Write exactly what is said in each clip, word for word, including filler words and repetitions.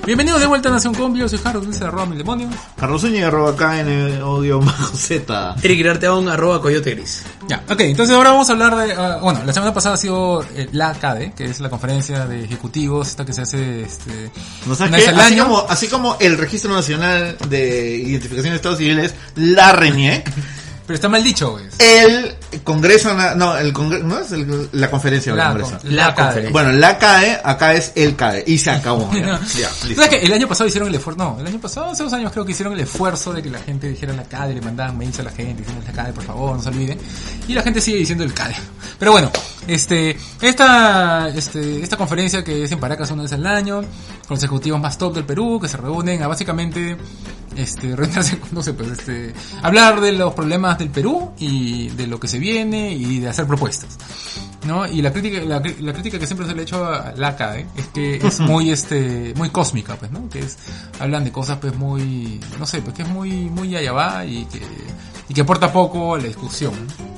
Bienvenidos de vuelta a Nación Combi, yo soy Carlos, dice arroba mil demonios. Carlos Zúñiga, arroba K N, odio bajo Z. Eric Irarteón, arroba Coyote Gris. Ya, ok, entonces ahora vamos a hablar de... Uh, bueno, la semana pasada ha sido eh, la C A D E, que es la conferencia de ejecutivos, esta que se hace este, ¿No sabes una qué? vez al Así año. como, así como el Registro Nacional de Identificación de Estados Civiles, la RENIEC, Pero está mal dicho, güey. el Congreso, na- no, el Congreso, ¿no es el- la conferencia del La, Congreso? con- la La C A D E. conferencia. Bueno, la C A D E, acá es el C A D E, y se acabó. Ya, ya, listo. ¿Sabes que el año pasado hicieron el esfuerzo? No, el año pasado, hace dos años creo que hicieron el esfuerzo de que la gente dijera la C A D E, le mandaban mails a la gente diciendo la C A D E, por favor, no se olviden. Y la gente sigue diciendo el C A D E. Pero bueno, este, esta, este, esta conferencia que es en Paracas una vez al año, con los ejecutivos más top del Perú, que se reúnen a básicamente, este, reunirse, no sé, pues, este, hablar de los problemas del Perú y de lo que se viene y de hacer propuestas, ¿no? Y la crítica, la, la crítica que siempre se le ha hecho a la C A D E es que es muy, este, muy cósmica, pues, ¿no? Que es, hablan de cosas, pues, muy, no sé, pues, que es muy, muy allá va y que, y que aporta poco a la discusión.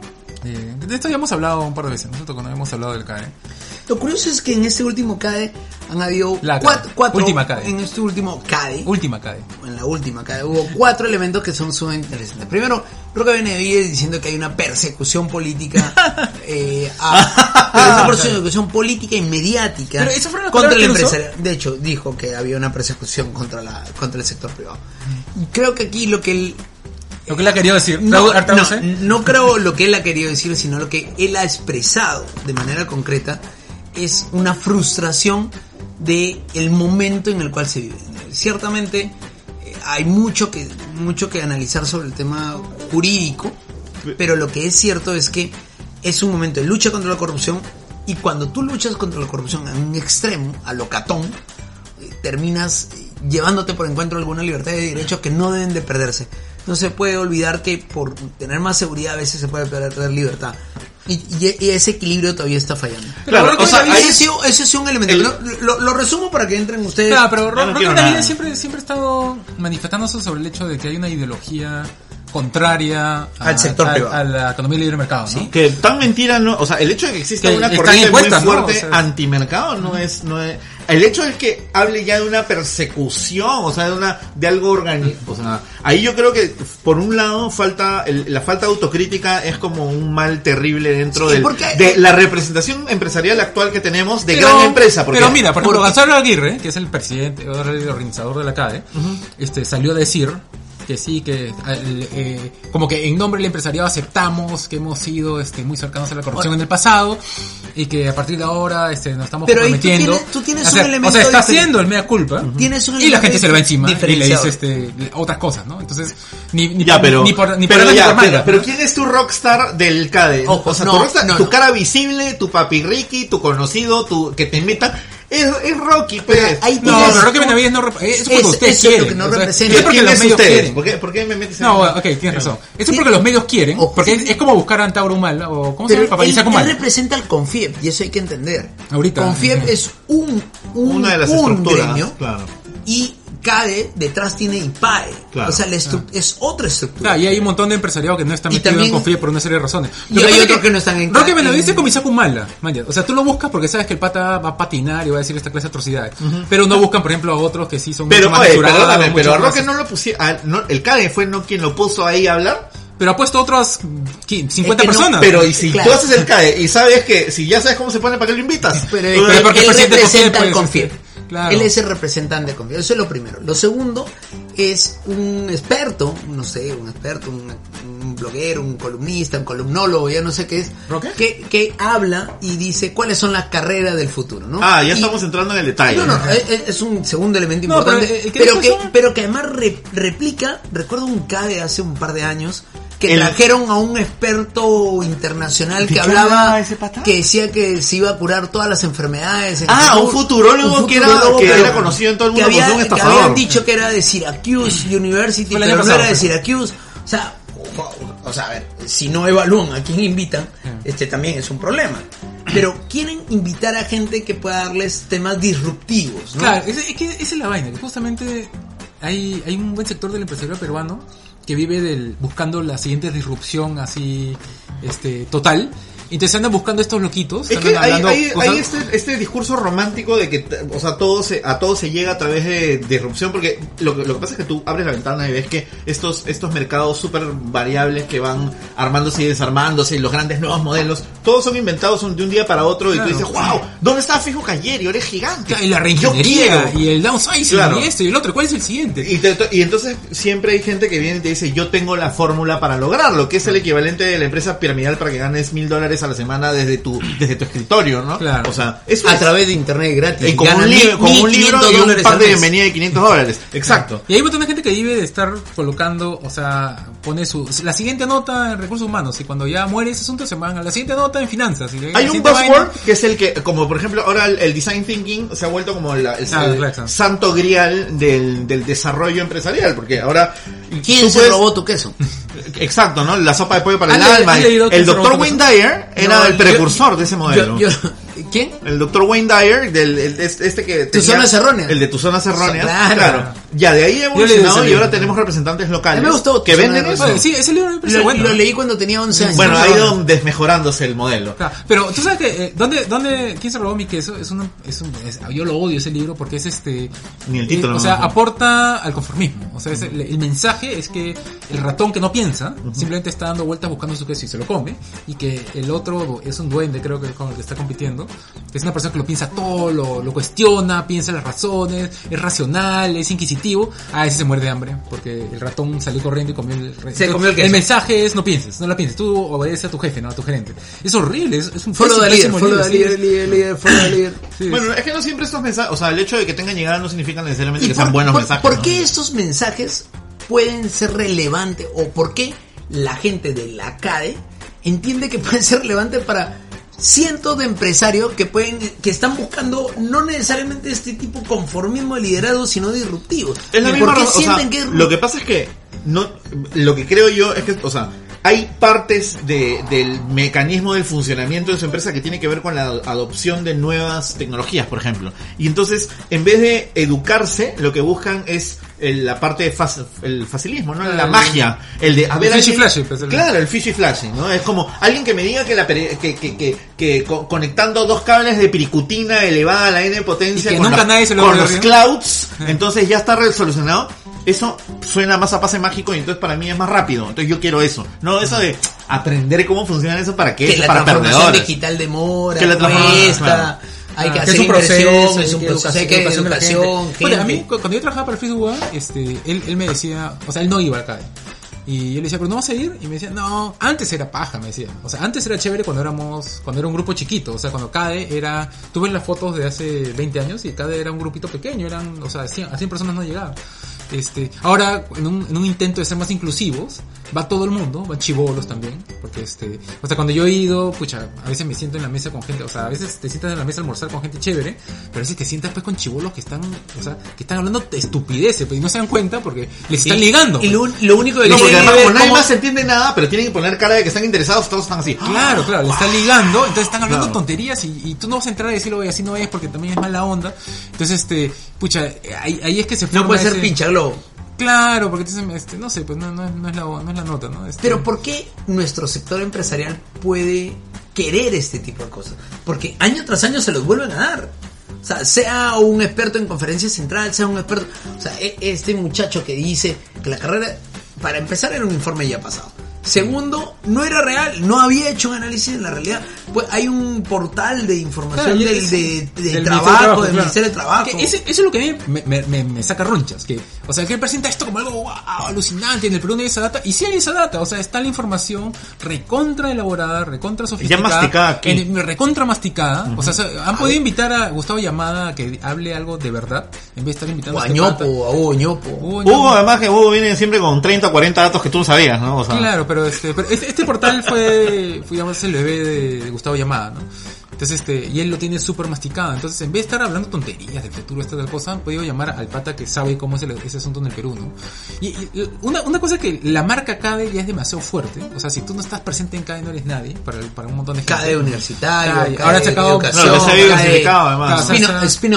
Eh, de esto ya hemos hablado un par de veces, nosotros cuando hemos hablado del C A D E. Lo curioso es que en este último C A D E han habido La cuatro, cuatro última C A D E. en este último C A D E, Última C A D E. en la última C A D E hubo cuatro elementos que son sumamente interesantes. Primero, Roca Benavides diciendo que hay una persecución política, eh, a, pero una persecución política y mediática Pero esas fueron las contra el palabras que usó. empresariado. De hecho, dijo que había una persecución contra la contra el sector privado. Y creo que aquí lo que él Lo que él ha querido decir. no, Tradu- traduce. no, no creo lo que él ha querido decir, sino lo que él ha expresado de manera concreta es una frustración de el momento en el cual se vive. Ciertamente eh, hay mucho que mucho que analizar sobre el tema jurídico, pero lo que es cierto es que es un momento de lucha contra la corrupción, y cuando tú luchas contra la corrupción a un extremo, a lo catón, eh, terminas eh, llevándote por encuentro alguna libertad de derechos que no deben de perderse. No se puede olvidar que por tener más seguridad a veces se puede perder libertad. Y, y, y ese equilibrio todavía está fallando. Claro, Pero o sea, ese, ahí- ha sido, ese ha sido un elemento. el- Lo, lo- lo resumo para que entren ustedes. Claro, pero Yo Ro- no Roca quiero Benavides nada. siempre, siempre ha estado manifestándose sobre el hecho de que hay una ideología contraria a, Al sector a- privado. a la economía libre de mercado, ¿no? Sí. Que tan mentira no, o sea, el hecho de que exista Que una están corriente impuestas, muy ¿no? fuerte O sea, antimercado no es, no es, el hecho es que hable ya de una persecución, o sea, de una, de algo organizado, o sea, ahí yo creo que por un lado falta, el- la falta de autocrítica es como un mal terrible dentro Sí, del, porque- de la representación empresarial actual que tenemos de Pero- gran empresa, porque pero mira, por ejemplo, porque- Gonzalo Aguirre, que es el presidente o el organizador de la C A D E, este, salió a decir que sí, que eh, eh, como que en nombre del empresariado aceptamos que hemos sido este, muy cercanos a la corrupción en el pasado y que a partir de ahora este, nos estamos Pero ahí tú comprometiendo. tienes- tú tienes o sea, un elemento o sea, está diferente. haciendo el mea culpa Tienes un y la gente elemento se le va encima y le dice diferenciador. este, otras cosas, ¿no? Entonces, ni, ni, ya, por, pero, ni por, ni por pero, algo ni ya, por manga, pero, pero ¿no? ¿quién es tu rockstar del C A D E? Ojo, o sea, no, tu rockstar, no, tu no. cara visible, tu papi Ricky, tu conocido, tu que te invitan, es, es Rocky, pues. ahí No, tienes- pero Roque Benavides no rep- eso es porque Es- ustedes eso es lo quieren. que no o sea, representa. es porque ¿Quién los es medios ustedes? quieren. ¿Por qué, ¿Por qué me metes en No, ok, tienes razón. Eso es porque los medios quieren, Ojo. porque es, es como buscar a Antauro Humala, o ¿cómo se Pero llama? Papá él, Isaac él Humala. representa al Confiep, y eso hay que entender. Ahorita. Confiep Ujú. es un, un, Una de las un estructuras, gremio, claro. y C A D E detrás tiene I P A E. Claro. O sea, la estru- es otra estructura. Claro, y hay un montón de empresariado que no está Y metido también- en Confía por una serie de razones. y Lo que hay pasa otros es que no están en- Roque Benavides en- es como Isaac Humala, man, ya. O sea, tú lo buscas porque sabes que el pata va a patinar y va a decir esta clase de atrocidades. Pero no buscan, por ejemplo, a otros que sí son Pero, mucho más oye, mesurados, perdóname, mucho pero a más- Roque no lo pusieron, a- no, el C A D E fue no quien lo puso ahí a hablar. Pero ha puesto otras qui- cincuenta Es que no, personas. Pero y si Claro. tú haces el C A D E y sabes que, si ya sabes cómo se pone, ¿para qué lo invitas? Pero, Tú- pero porque el él presidente representa Confiep, al pues, Confiep. este, claro. Él es el representante de Confiep. Eso es lo primero. Lo segundo es un experto, no sé, un experto, un, un bloguero, un columnista, un columnólogo, ya no sé qué es, ¿Roque? que, que habla y dice cuáles son las carreras del futuro, ¿no? Ah, ya Y- estamos entrando en el detalle. No, no, es, es un segundo elemento No, importante, pero, eh, ¿qué pero, dijo que, eso? pero que además re- replica, recuerdo un C A D E hace un par de años, que El- trajeron a un experto internacional ¿De que qué hablaba, hablaba ese pata? que decía que se iba a curar todas las enfermedades. en Ah, el un futuro. futurólogo Un que era- futurólogo, que pero era conocido en todo el que mundo por había- ser un que estafador. habían dicho que era de Syracuse University, Fue el pero año no pasado, era de sí. Syracuse. O sea, o, o sea, a ver, si no evalúan a quién invitan, este también es un problema. Pero quieren invitar a gente que pueda darles temas disruptivos, ¿no? Claro, es, es que esa es la vaina, que justamente hay, hay un buen sector del empresariado peruano que vive del buscando la siguiente disrupción así este total Entonces andan buscando estos loquitos. Es que andan hay, hablando hay, cosas- hay este, este discurso romántico de que, o sea, todo se, a todo se llega a través de disrupción, porque lo, que- lo que pasa es que tú abres la ventana y ves que estos, estos mercados súper variables que van armándose y desarmándose, y los grandes nuevos modelos, todos son inventados de un día para otro, Claro. y tú dices, wow, ¿dónde estaba Facebook ayer? Y ahora es gigante. Y la Yo reingeniería quiero. y el downsizing Claro. y esto y el otro. ¿Cuál es el siguiente? Y, te- y entonces siempre hay gente que viene y te dice, yo tengo la fórmula para lograrlo, que es el equivalente de la empresa piramidal para que ganes mil dólares a la semana desde tu desde tu escritorio, ¿no? Claro. O sea, eso A es- través de internet gratis. eh, como, Gana un, mil- libro, como un mil libro quinientos y un dólares pack al de mes. bienvenida de quinientos dólares. Exacto. Y hay un montón de gente que vive de estar colocando, o sea, pone su la siguiente nota en recursos humanos y cuando ya muere ese asunto se van a la siguiente nota en finanzas. Y la Hay un siguiente buzzword vaina- que es el que, como por ejemplo, ahora el, el design thinking se ha vuelto como la- el, Ah, el exacto. santo grial del, del desarrollo empresarial, porque ahora... ¿Quién tú se puedes- robó tu queso? Exacto, ¿no? La sopa de pollo para el ¿Has le- alma. has leído El quién se robó doctor tu Wayne queso? Dyer era No, el yo- precursor de ese modelo. Yo, yo- ¿Quién? El doctor Wayne Dyer, del, el- este este que Tus tenía- zonas erróneas. El de tus zonas erróneas. Claro. Ya, de ahí ha Yo leí evolucionado ese y ahora libro. tenemos representantes locales A mí me gustó que Tus venden zonas eso. Oye, sí, ese libro me parece Lo, bueno. lo leí cuando tenía once años. Bueno, No, ha no, ido desmejorándose el modelo. Claro, pero tú sabes que eh, dónde dónde quién se robó mi queso es una es un es- yo lo odio ese libro porque es este Ni el título, eh, o no sea, me acuerdo. aporta al conformismo, o sea, es el, el mensaje es que el ratón que no piensa simplemente está dando vueltas buscando su queso y se lo come y que el otro es un duende, creo que es con el que está compitiendo, que es una persona que lo piensa todo, lo, lo cuestiona, piensa las razones, es racional, es inquisitivo, a ese se muere de hambre porque el ratón salió corriendo y comió el re- Se comió el queso. el mensaje es no pienses, no la pienses, tú obedece a tu jefe, no a tu gerente. Es horrible, es, es un Follow the pésimo leader, follow the libro, leader, sí. leader, leader, follow the leader. Sí, Bueno, es que no siempre estos mensajes, o sea, el hecho de que tengan llegada no significa necesariamente que por, sean buenos por- mensajes. ¿Por ¿no? qué estos mensajes pueden ser relevantes o por qué la gente de la C A D E entiende que pueden ser relevantes para cientos de empresarios que pueden que están buscando no necesariamente este tipo de conformismo de liderazgo sino disruptivos? Es la ¿Y misma por qué razón, o sea, sienten que es lo que pasa es que no, lo que creo yo es que, o sea, hay partes de, del mecanismo del funcionamiento de su empresa que tiene que ver con la adopción de nuevas tecnologías, por ejemplo. Y entonces, en vez de educarse, lo que buscan es el- la parte de fac- el facilismo, ¿no? La El- magia, el de a el ver fishy alguien- flashy, pues, el- claro, el fishy flashy, ¿no? Es como alguien que me diga que la pere- que, que, que, que co- conectando dos cables de piricutina elevada a la n potencia Y que con, nunca la- nadie se lo con va a los ver. clouds, entonces ya está resolucionado. Eso suena más a pase mágico y entonces para mí es más rápido. Entonces yo quiero eso. No eso de aprender cómo funciona eso para qué, que es la para transformación perdedores. digital demora, Que la transformación, cuesta, claro. hay Ah, que que hacer es un proceso, inversión, es un que proceso, hay que educación de la gente. educación, Bueno, a gente. mí cu- cuando yo trabajaba para el Facebook, este, él, él me decía, o sea, él no iba al C A D E. Y yo le decía, pero no vas a ir. Y me decía, no, antes era paja, me decía. O sea, antes era chévere cuando éramos, cuando era un grupo chiquito. O sea, cuando C A D E era, tú ves las fotos de hace veinte años y C A D E era un grupito pequeño, eran, o sea, cien, a cien personas no llegaban. Este, ahora, en un, en un intento de ser más inclusivos, va todo el mundo, van chibolos también, porque este, o sea, cuando yo he ido, pucha, a veces me siento en la mesa con gente, o sea, a veces te sientas en la mesa a almorzar con gente chévere, pero a veces te sientas pues con chibolos que están, o sea, que están hablando de estupideces, pues, y no se dan cuenta porque les están Y- ligando. Y lo, lo único que No, porque tienen que además ver como nadie cómo- más entiende nada, pero tienen que poner cara de que están interesados, todos están así. Claro, claro, le están ligando, entonces están hablando Claro. tonterías y, y tú no vas a entrar a decirlo, oye, así no es porque también es mala onda. Entonces, este, pucha, ahí, ahí es que se forma no puede ser ese- pincha globo. Claro, porque entonces, este, no sé, pues no, no, no es la, no es la nota, ¿no? Este, Pero ¿por qué nuestro sector empresarial puede querer este tipo de cosas? Porque año tras año se los vuelven a dar. O sea, sea un experto en conferencia central, sea un experto... O sea, e- este muchacho que dice que la carrera, para empezar, era un informe ya pasado. Segundo, no era real, no había hecho un análisis de la realidad. Pues hay un portal de información Claro, y del, ese- de, de del Ministerio de trabajo, Trabajo, del claro. Ministerio de Trabajo. Que ese- eso es lo que a mí me, me, me, me saca ronchas. Que, o sea, que él presenta esto como algo wow, alucinante. En el Perú no hay esa data. Y sí hay esa data. O sea, está la información recontra elaborada, recontra sofisticada. masticada aquí. en- recontra masticada. O sea, se- han podido invitar a Gustavo Llamada a que hable algo de verdad. En vez de estar invitando O a a este Ñopo, pata. a Hugo Ñopo. Hugo Hugo, Ñopo. además que Hugo viene siempre con treinta o cuarenta datos que tú no sabías, ¿no? O sea, Claro, pero este, pero este, este portal fue, fue digamos, el bebé de, de Gustavo Llamada, ¿no? Entonces, este, y él lo tiene súper masticado. Entonces, en vez de estar hablando tonterías del futuro, esta tal cosa, han podido llamar al pata que sabe cómo es el- ese asunto en el Perú, ¿no? Y, y una, una cosa que la marca C A D E ya es demasiado fuerte. O sea, si tú no estás presente en C A D E, no eres nadie para, el- para un montón de gente. C A D E universitario, C A D E. C A D E Ahora ha sacado- educación, no, que se ha C A D E diversificado además. Claro, Spin- o sea, spin-off.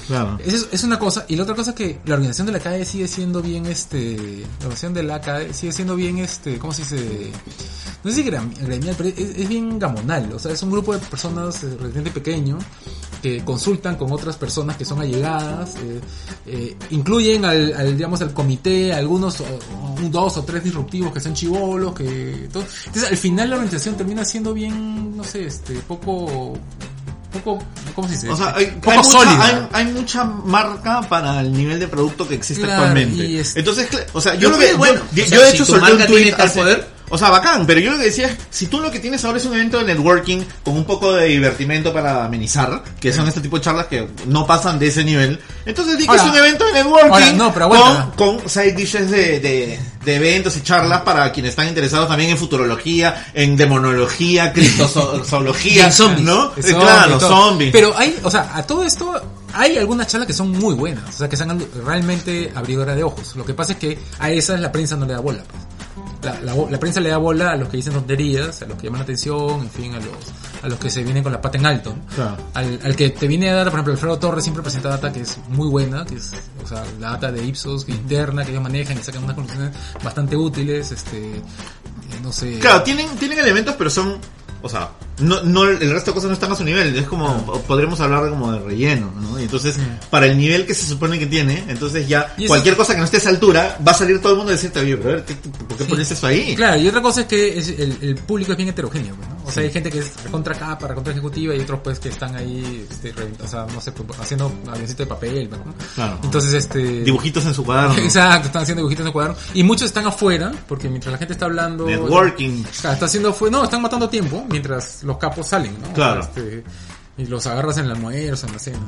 Claro. Es, es una cosa, y la otra cosa es que la organización de la C A D E sigue siendo bien, este, la organización de la C A D E sigue siendo bien, este, ¿cómo se dice? No sé si gram- gremial, pero es, es bien gamonal, o sea, es un grupo de personas eh, relativamente pequeño que consultan con otras personas que son allegadas, eh, eh, incluyen al, al, digamos, al comité, algunos, o, un, dos o tres disruptivos que son chibolos, que, todo. Entonces al final la organización termina siendo bien, no sé, este, poco, poco, ¿cómo se dice? O sea, hay, poco hay, mucha, sólida. hay, hay mucha marca para el nivel de producto que existe Claro, actualmente. y es- Entonces, cl- o sea, yo, Yo lo creo que, que, bueno, yo, o yo sea, de si hecho tu solté marca un tweet tiene tal hace- poder. o sea, bacán, pero yo lo que decía es, si tú lo que tienes ahora es un evento de networking con un poco de divertimento para amenizar, que son este tipo de charlas que no pasan de ese nivel, entonces di que Ahora, es un evento de networking ahora, no, pero aguanta. con, con side dishes de, de, de eventos y charlas para quienes están interesados también en futurología, en demonología, criptozoología, Y en zombies. ¿no? De Eh, zombies claro, y todo. zombies. Pero hay, o sea, a todo esto hay algunas charlas que son muy buenas, o sea, que son realmente abridoras de ojos. Lo que pasa es que a esas la prensa no le da bola, pues. La, la, la prensa le da bola a los que dicen tonterías, a los que llaman la atención, en fin, a los a los que se vienen con la pata en alto, ¿no? Claro. Al, al que te viene a dar, por ejemplo, Alfredo Torres siempre presenta data que es muy buena, que es, o sea, la data de Ipsos que interna, que ellos manejan y sacan unas conclusiones bastante útiles, este, eh, no sé. Claro, tienen, tienen elementos, pero son, o sea, no, no, el resto de cosas no están a su nivel. Es como, podremos hablar de como de relleno, ¿no? Y entonces, Mm. para el nivel que se supone que tiene, entonces ya Y eso- cualquier cosa que no esté a esa altura, va a salir todo el mundo a decirte, oye, pero a ver, ¿qué- ¿por qué Sí. pones eso ahí? Claro, y otra cosa es que es, el, el público es bien heterogéneo, pues, ¿no? O sea, hay gente que es contra capa, contra ejecutiva y otros pues que están ahí, este, re- o sea, no sé, pues, haciendo avioncito de papel, ¿no? Claro. Entonces, este... Dibujitos en su cuaderno. Exacto, están haciendo dibujitos en el cuaderno. Y muchos están afuera, porque mientras la gente está hablando... Networking. Claro, está haciendo afuera, no, están matando tiempo mientras los capos salen, ¿no? Claro. Este, y los agarras en el almuerzo, en la cena.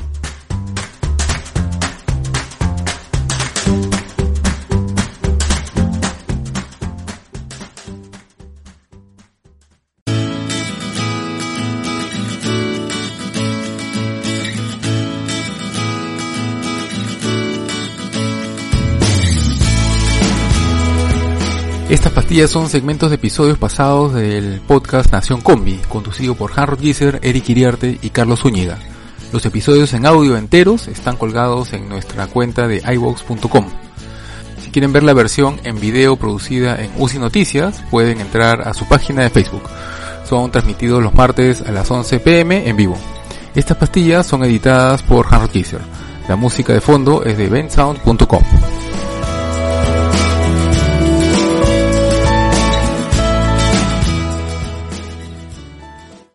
Estas pastillas son segmentos de episodios pasados del podcast Nación Combi, conducido por Hanrod Gizer, Eric Iriarte y Carlos Zúñiga. Los episodios en audio enteros están colgados en nuestra cuenta de i vox punto com. Si quieren ver la versión en video producida en U C I Noticias, pueden entrar a su página de Facebook. Son transmitidos los martes a las once pm en vivo. Estas pastillas son editadas por Hanrod Gizer. La música de fondo es de bensound punto com.